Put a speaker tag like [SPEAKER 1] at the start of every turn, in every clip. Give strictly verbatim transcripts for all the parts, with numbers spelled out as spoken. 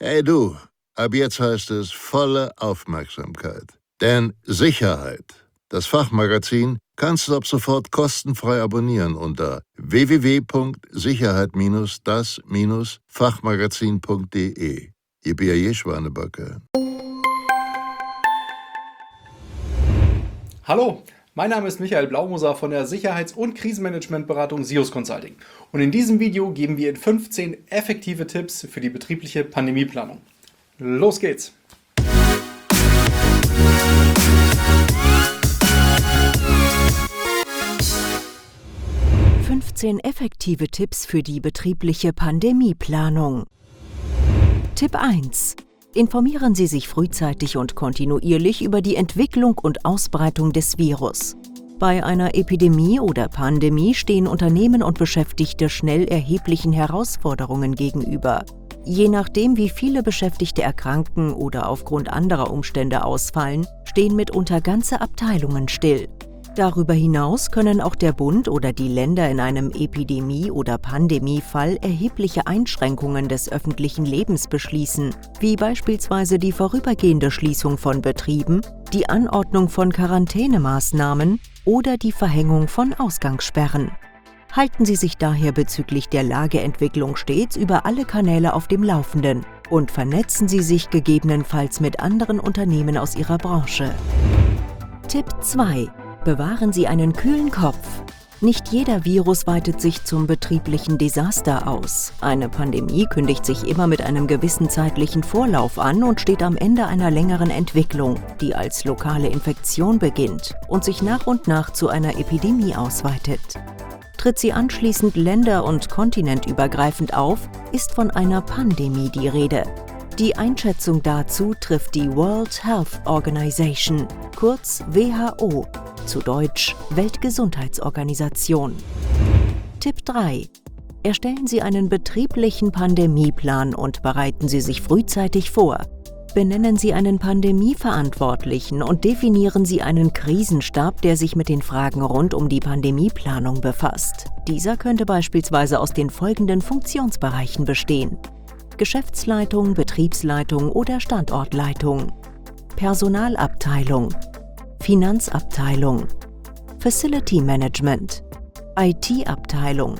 [SPEAKER 1] Hey du, ab jetzt heißt es volle Aufmerksamkeit. Denn Sicherheit, das Fachmagazin, kannst du ab sofort kostenfrei abonnieren unter w w w punkt sicherheit das Fachmagazin punkt de. Yippie Schwanebacke.
[SPEAKER 2] Hallo, mein Name ist Michael Blaumoser von der Sicherheits- und Krisenmanagementberatung SIOS Consulting. Und in diesem Video geben wir Ihnen fünfzehn effektive Tipps für die betriebliche Pandemieplanung. Los geht's!
[SPEAKER 3] fünfzehn effektive Tipps für die betriebliche Pandemieplanung. Tipp eins. Informieren Sie sich frühzeitig und kontinuierlich über die Entwicklung und Ausbreitung des Virus. Bei einer Epidemie oder Pandemie stehen Unternehmen und Beschäftigte schnell erheblichen Herausforderungen gegenüber. Je nachdem, wie viele Beschäftigte erkranken oder aufgrund anderer Umstände ausfallen, stehen mitunter ganze Abteilungen still. Darüber hinaus können auch der Bund oder die Länder in einem Epidemie- oder Pandemiefall erhebliche Einschränkungen des öffentlichen Lebens beschließen, wie beispielsweise die vorübergehende Schließung von Betrieben, die Anordnung von Quarantänemaßnahmen oder die Verhängung von Ausgangssperren. Halten Sie sich daher bezüglich der Lageentwicklung stets über alle Kanäle auf dem Laufenden und vernetzen Sie sich gegebenenfalls mit anderen Unternehmen aus Ihrer Branche. Tipp zwei. Bewahren Sie einen kühlen Kopf. Nicht jeder Virus weitet sich zum betrieblichen Desaster aus. Eine Pandemie kündigt sich immer mit einem gewissen zeitlichen Vorlauf an und steht am Ende einer längeren Entwicklung, die als lokale Infektion beginnt und sich nach und nach zu einer Epidemie ausweitet. Tritt sie anschließend länder- und kontinentübergreifend auf, ist von einer Pandemie die Rede. Die Einschätzung dazu trifft die World Health Organization, kurz W H O, zu Deutsch Weltgesundheitsorganisation. Tipp drei. Erstellen Sie einen betrieblichen Pandemieplan und bereiten Sie sich frühzeitig vor. Benennen Sie einen Pandemieverantwortlichen und definieren Sie einen Krisenstab, der sich mit den Fragen rund um die Pandemieplanung befasst. Dieser könnte beispielsweise aus den folgenden Funktionsbereichen bestehen: Geschäftsleitung, Betriebsleitung oder Standortleitung, Personalabteilung, Finanzabteilung, Facility Management, I T-Abteilung,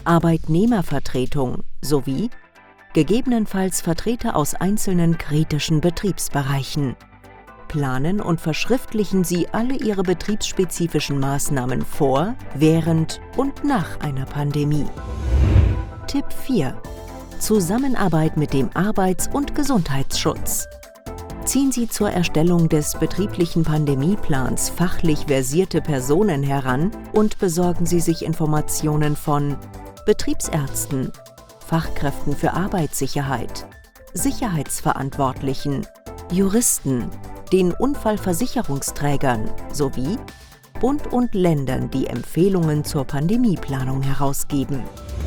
[SPEAKER 3] Arbeitnehmervertretung sowie gegebenenfalls Vertreter aus einzelnen kritischen Betriebsbereichen. Planen und verschriftlichen Sie alle Ihre betriebsspezifischen Maßnahmen vor, während und nach einer Pandemie. Tipp vier. Zusammenarbeit mit dem Arbeits- und Gesundheitsschutz. Ziehen Sie zur Erstellung des betrieblichen Pandemieplans fachlich versierte Personen heran und besorgen Sie sich Informationen von Betriebsärzten, Fachkräften für Arbeitssicherheit, Sicherheitsverantwortlichen, Juristen, den Unfallversicherungsträgern sowie Bund und Ländern, die Empfehlungen zur Pandemieplanung herausgeben.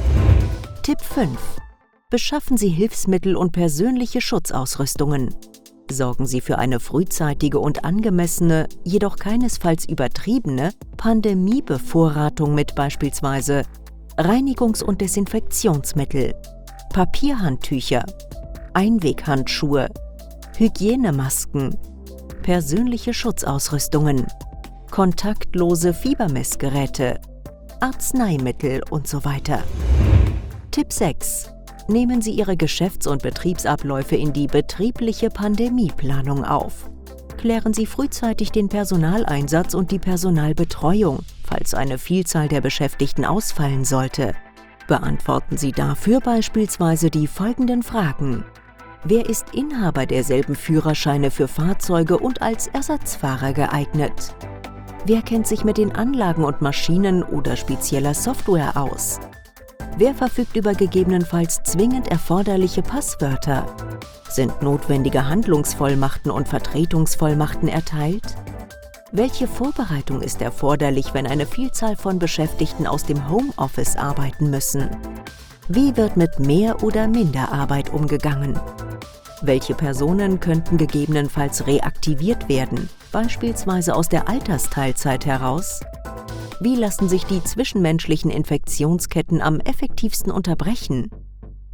[SPEAKER 3] Tipp fünf. Beschaffen Sie Hilfsmittel und persönliche Schutzausrüstungen. Sorgen Sie für eine frühzeitige und angemessene, jedoch keinesfalls übertriebene Pandemiebevorratung mit beispielsweise Reinigungs- und Desinfektionsmittel, Papierhandtücher, Einweghandschuhe, Hygienemasken, persönliche Schutzausrüstungen, kontaktlose Fiebermessgeräte, Arzneimittel und so weiter. Tipp sechs. Nehmen Sie Ihre Geschäfts- und Betriebsabläufe in die betriebliche Pandemieplanung auf. Klären Sie frühzeitig den Personaleinsatz und die Personalbetreuung, falls eine Vielzahl der Beschäftigten ausfallen sollte. Beantworten Sie dafür beispielsweise die folgenden Fragen: Wer ist Inhaber derselben Führerscheine für Fahrzeuge und als Ersatzfahrer geeignet? Wer kennt sich mit den Anlagen und Maschinen oder spezieller Software aus? Wer verfügt über gegebenenfalls zwingend erforderliche Passwörter? Sind notwendige Handlungsvollmachten und Vertretungsvollmachten erteilt? Welche Vorbereitung ist erforderlich, wenn eine Vielzahl von Beschäftigten aus dem Homeoffice arbeiten müssen? Wie wird mit Mehr- oder Minderarbeit umgegangen? Welche Personen könnten gegebenenfalls reaktiviert werden, beispielsweise aus der Altersteilzeit heraus? Wie lassen sich die zwischenmenschlichen Infektionsketten am effektivsten unterbrechen?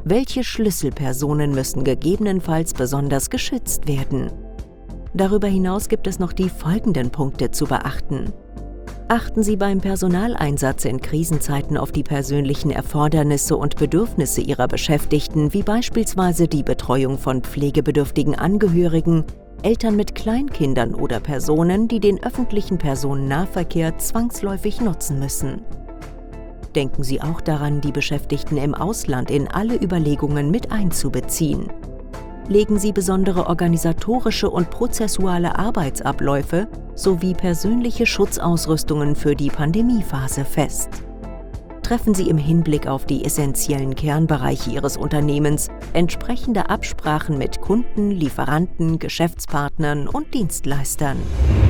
[SPEAKER 3] Welche Schlüsselpersonen müssen gegebenenfalls besonders geschützt werden? Darüber hinaus gibt es noch die folgenden Punkte zu beachten. Achten Sie beim Personaleinsatz in Krisenzeiten auf die persönlichen Erfordernisse und Bedürfnisse Ihrer Beschäftigten, wie beispielsweise die Betreuung von pflegebedürftigen Angehörigen, Eltern mit Kleinkindern oder Personen, die den öffentlichen Personennahverkehr zwangsläufig nutzen müssen. Denken Sie auch daran, die Beschäftigten im Ausland in alle Überlegungen mit einzubeziehen. Legen Sie besondere organisatorische und prozessuale Arbeitsabläufe sowie persönliche Schutzausrüstungen für die Pandemiephase fest. Treffen Sie im Hinblick auf die essentiellen Kernbereiche Ihres Unternehmens entsprechende Absprachen mit Kunden, Lieferanten, Geschäftspartnern und Dienstleistern.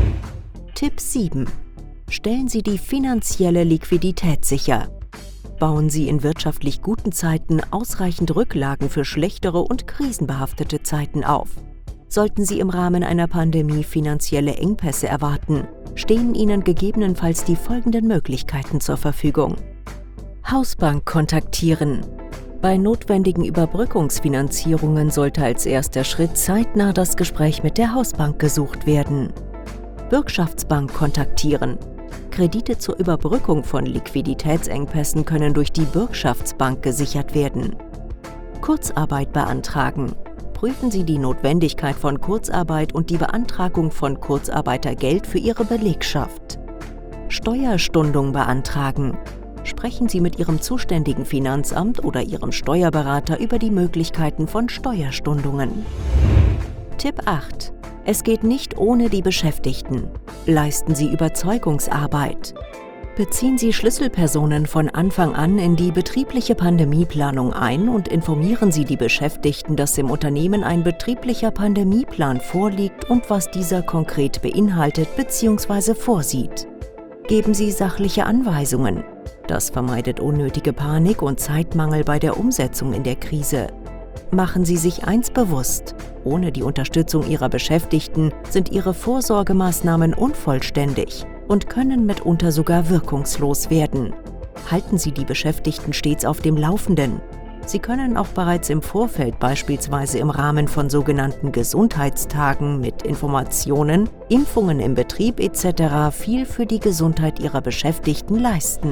[SPEAKER 3] Tipp sieben. Stellen Sie die finanzielle Liquidität sicher. Bauen Sie in wirtschaftlich guten Zeiten ausreichend Rücklagen für schlechtere und krisenbehaftete Zeiten auf. Sollten Sie im Rahmen einer Pandemie finanzielle Engpässe erwarten, stehen Ihnen gegebenenfalls die folgenden Möglichkeiten zur Verfügung. Hausbank kontaktieren. Bei notwendigen Überbrückungsfinanzierungen sollte als erster Schritt zeitnah das Gespräch mit der Hausbank gesucht werden. Bürgschaftsbank kontaktieren. Kredite zur Überbrückung von Liquiditätsengpässen können durch die Bürgschaftsbank gesichert werden. Kurzarbeit beantragen. Prüfen Sie die Notwendigkeit von Kurzarbeit und die Beantragung von Kurzarbeitergeld für Ihre Belegschaft. Steuerstundung beantragen. Sprechen Sie mit Ihrem zuständigen Finanzamt oder Ihrem Steuerberater über die Möglichkeiten von Steuerstundungen. Tipp acht. Es geht nicht ohne die Beschäftigten. Leisten Sie Überzeugungsarbeit. Beziehen Sie Schlüsselpersonen von Anfang an in die betriebliche Pandemieplanung ein und informieren Sie die Beschäftigten, dass im Unternehmen ein betrieblicher Pandemieplan vorliegt und was dieser konkret beinhaltet bzw. vorsieht. Geben Sie sachliche Anweisungen. Das vermeidet unnötige Panik und Zeitmangel bei der Umsetzung in der Krise. Machen Sie sich eins bewusst: Ohne die Unterstützung Ihrer Beschäftigten sind Ihre Vorsorgemaßnahmen unvollständig und können mitunter sogar wirkungslos werden. Halten Sie die Beschäftigten stets auf dem Laufenden. Sie können auch bereits im Vorfeld, beispielsweise im Rahmen von sogenannten Gesundheitstagen mit Informationen, Impfungen im Betrieb et cetera, viel für die Gesundheit Ihrer Beschäftigten leisten.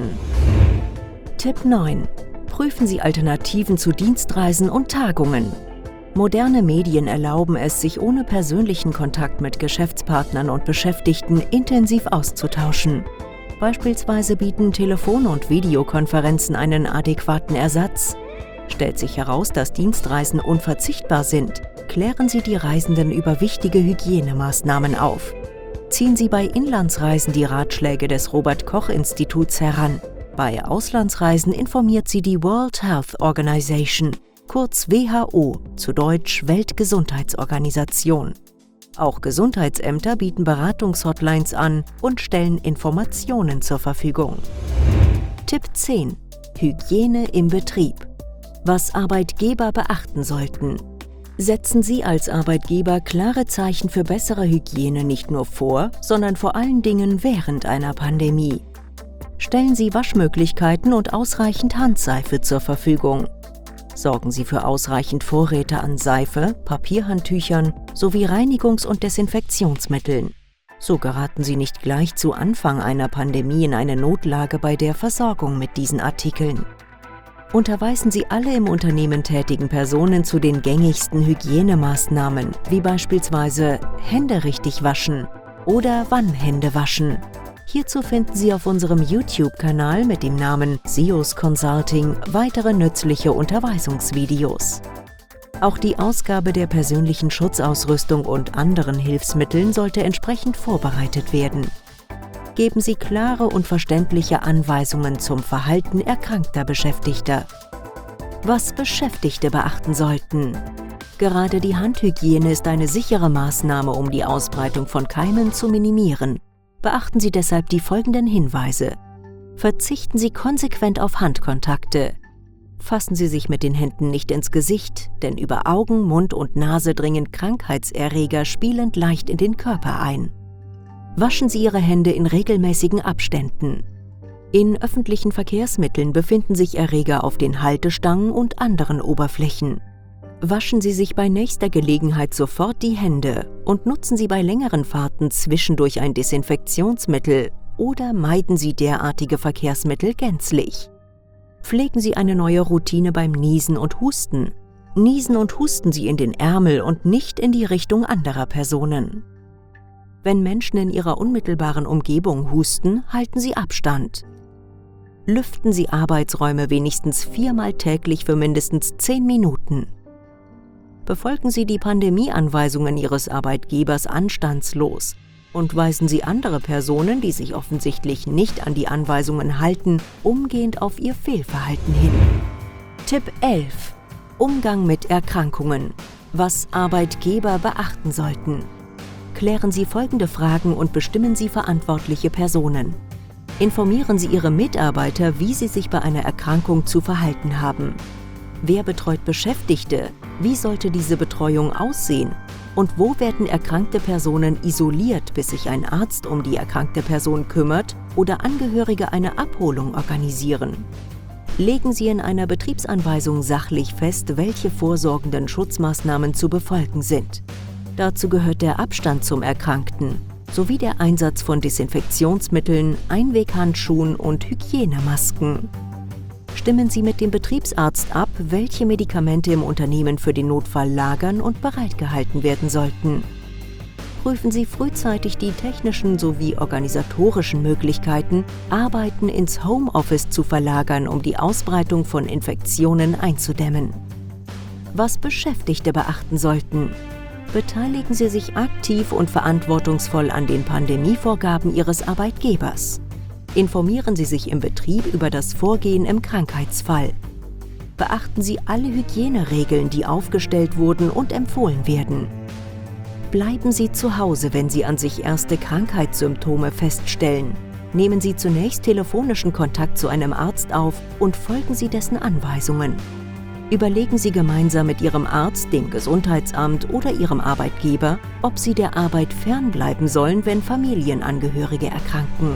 [SPEAKER 3] Tipp neun. Prüfen Sie Alternativen zu Dienstreisen und Tagungen. Moderne Medien erlauben es, sich ohne persönlichen Kontakt mit Geschäftspartnern und Beschäftigten intensiv auszutauschen. Beispielsweise bieten Telefon- und Videokonferenzen einen adäquaten Ersatz. Stellt sich heraus, dass Dienstreisen unverzichtbar sind, klären Sie die Reisenden über wichtige Hygienemaßnahmen auf. Ziehen Sie bei Inlandsreisen die Ratschläge des Robert-Koch-Instituts heran. Bei Auslandsreisen informiert sie die World Health Organization, kurz W H O, zu Deutsch Weltgesundheitsorganisation. Auch Gesundheitsämter bieten Beratungshotlines an und stellen Informationen zur Verfügung. Tipp zehn. Hygiene im Betrieb. Was Arbeitgeber beachten sollten. Setzen Sie als Arbeitgeber klare Zeichen für bessere Hygiene nicht nur vor, sondern vor allen Dingen während einer Pandemie. Stellen Sie Waschmöglichkeiten und ausreichend Handseife zur Verfügung. Sorgen Sie für ausreichend Vorräte an Seife, Papierhandtüchern sowie Reinigungs- und Desinfektionsmitteln. So geraten Sie nicht gleich zu Anfang einer Pandemie in eine Notlage bei der Versorgung mit diesen Artikeln. Unterweisen Sie alle im Unternehmen tätigen Personen zu den gängigsten Hygienemaßnahmen, wie beispielsweise Hände richtig waschen oder wann Hände waschen. Hierzu finden Sie auf unserem YouTube-Kanal mit dem Namen SIOS Consulting weitere nützliche Unterweisungsvideos. Auch die Ausgabe der persönlichen Schutzausrüstung und anderen Hilfsmitteln sollte entsprechend vorbereitet werden. Geben Sie klare und verständliche Anweisungen zum Verhalten erkrankter Beschäftigter. Was Beschäftigte beachten sollten. Gerade die Handhygiene ist eine sichere Maßnahme, um die Ausbreitung von Keimen zu minimieren. Beachten Sie deshalb die folgenden Hinweise. Verzichten Sie konsequent auf Handkontakte. Fassen Sie sich mit den Händen nicht ins Gesicht, denn über Augen, Mund und Nase dringen Krankheitserreger spielend leicht in den Körper ein. Waschen Sie Ihre Hände in regelmäßigen Abständen. In öffentlichen Verkehrsmitteln befinden sich Erreger auf den Haltestangen und anderen Oberflächen. Waschen Sie sich bei nächster Gelegenheit sofort die Hände und nutzen Sie bei längeren Fahrten zwischendurch ein Desinfektionsmittel oder meiden Sie derartige Verkehrsmittel gänzlich. Pflegen Sie eine neue Routine beim Niesen und Husten. Niesen und husten Sie in den Ärmel und nicht in die Richtung anderer Personen. Wenn Menschen in ihrer unmittelbaren Umgebung husten, halten Sie Abstand. Lüften Sie Arbeitsräume wenigstens viermal täglich für mindestens zehn Minuten. Befolgen Sie die Pandemieanweisungen Ihres Arbeitgebers anstandslos und weisen Sie andere Personen, die sich offensichtlich nicht an die Anweisungen halten, umgehend auf ihr Fehlverhalten hin. Tipp elf. Umgang mit Erkrankungen. Was Arbeitgeber beachten sollten. Klären Sie folgende Fragen und bestimmen Sie verantwortliche Personen. Informieren Sie Ihre Mitarbeiter, wie sie sich bei einer Erkrankung zu verhalten haben. Wer betreut Beschäftigte? Wie sollte diese Betreuung aussehen? Und wo werden erkrankte Personen isoliert, bis sich ein Arzt um die erkrankte Person kümmert oder Angehörige eine Abholung organisieren? Legen Sie in einer Betriebsanweisung sachlich fest, welche vorsorgenden Schutzmaßnahmen zu befolgen sind. Dazu gehört der Abstand zum Erkrankten sowie der Einsatz von Desinfektionsmitteln, Einweghandschuhen und Hygienemasken. Stimmen Sie mit dem Betriebsarzt ab, welche Medikamente im Unternehmen für den Notfall lagern und bereitgehalten werden sollten. Prüfen Sie frühzeitig die technischen sowie organisatorischen Möglichkeiten, Arbeiten ins Homeoffice zu verlagern, um die Ausbreitung von Infektionen einzudämmen. Was Beschäftigte beachten sollten. Beteiligen Sie sich aktiv und verantwortungsvoll an den Pandemievorgaben Ihres Arbeitgebers. Informieren Sie sich im Betrieb über das Vorgehen im Krankheitsfall. Beachten Sie alle Hygieneregeln, die aufgestellt wurden und empfohlen werden. Bleiben Sie zu Hause, wenn Sie an sich erste Krankheitssymptome feststellen. Nehmen Sie zunächst telefonischen Kontakt zu einem Arzt auf und folgen Sie dessen Anweisungen. Überlegen Sie gemeinsam mit Ihrem Arzt, dem Gesundheitsamt oder Ihrem Arbeitgeber, ob Sie der Arbeit fernbleiben sollen, wenn Familienangehörige erkranken.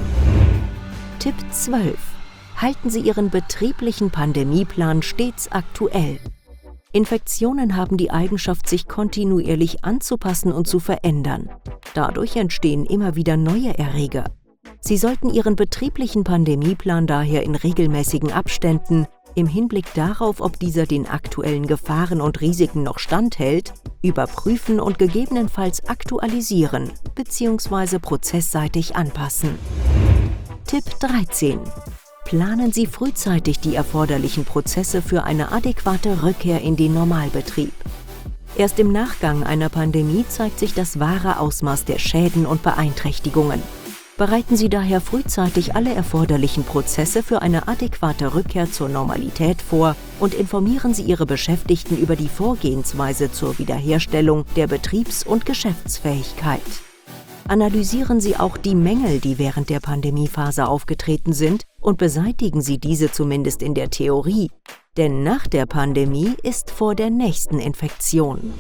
[SPEAKER 3] Tipp zwölf. Halten Sie Ihren betrieblichen Pandemieplan stets aktuell. Infektionen haben die Eigenschaft, sich kontinuierlich anzupassen und zu verändern. Dadurch entstehen immer wieder neue Erreger. Sie sollten Ihren betrieblichen Pandemieplan daher in regelmäßigen Abständen im Hinblick darauf, ob dieser den aktuellen Gefahren und Risiken noch standhält, überprüfen und gegebenenfalls aktualisieren bzw. prozessseitig anpassen. Tipp dreizehn. Planen Sie frühzeitig die erforderlichen Prozesse für eine adäquate Rückkehr in den Normalbetrieb. Erst im Nachgang einer Pandemie zeigt sich das wahre Ausmaß der Schäden und Beeinträchtigungen. Bereiten Sie daher frühzeitig alle erforderlichen Prozesse für eine adäquate Rückkehr zur Normalität vor und informieren Sie Ihre Beschäftigten über die Vorgehensweise zur Wiederherstellung der Betriebs- und Geschäftsfähigkeit. Analysieren Sie auch die Mängel, die während der Pandemiephase aufgetreten sind, und beseitigen Sie diese zumindest in der Theorie, denn nach der Pandemie ist vor der nächsten Infektion.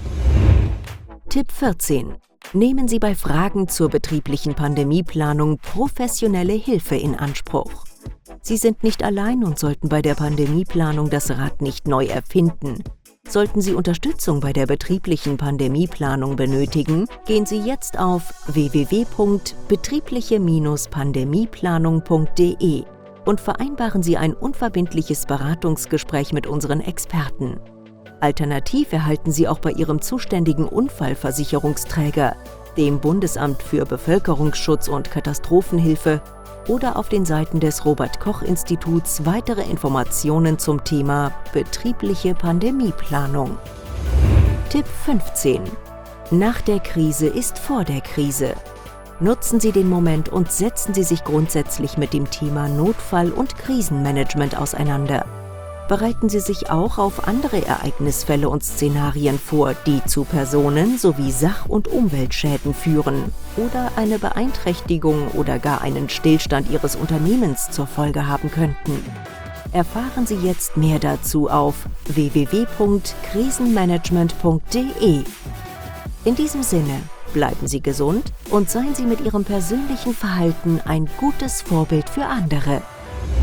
[SPEAKER 3] Tipp vierzehn. Nehmen Sie bei Fragen zur betrieblichen Pandemieplanung professionelle Hilfe in Anspruch. Sie sind nicht allein und sollten bei der Pandemieplanung das Rad nicht neu erfinden. Sollten Sie Unterstützung bei der betrieblichen Pandemieplanung benötigen, gehen Sie jetzt auf w w w punkt betriebliche Pandemieplanung punkt d e und vereinbaren Sie ein unverbindliches Beratungsgespräch mit unseren Experten. Alternativ erhalten Sie auch bei Ihrem zuständigen Unfallversicherungsträger, dem Bundesamt für Bevölkerungsschutz und Katastrophenhilfe, oder auf den Seiten des Robert-Koch-Instituts weitere Informationen zum Thema betriebliche Pandemieplanung. Tipp fünfzehn. Nach der Krise ist vor der Krise. Nutzen Sie den Moment und setzen Sie sich grundsätzlich mit dem Thema Notfall- und Krisenmanagement auseinander. Bereiten Sie sich auch auf andere Ereignisfälle und Szenarien vor, die zu Personen- sowie Sach- und Umweltschäden führen oder eine Beeinträchtigung oder gar einen Stillstand Ihres Unternehmens zur Folge haben könnten. Erfahren Sie jetzt mehr dazu auf w w w punkt krisenmanagement punkt d e. In diesem Sinne, bleiben Sie gesund und seien Sie mit Ihrem persönlichen Verhalten ein gutes Vorbild für andere.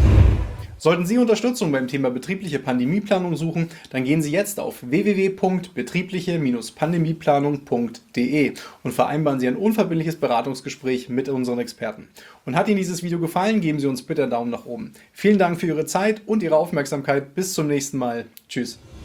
[SPEAKER 2] Sollten Sie Unterstützung beim Thema betriebliche Pandemieplanung suchen, dann gehen Sie jetzt auf w w w punkt betriebliche Pandemieplanung punkt de und vereinbaren Sie ein unverbindliches Beratungsgespräch mit unseren Experten. Und hat Ihnen dieses Video gefallen, geben Sie uns bitte einen Daumen nach oben. Vielen Dank für Ihre Zeit und Ihre Aufmerksamkeit. Bis zum nächsten Mal. Tschüss.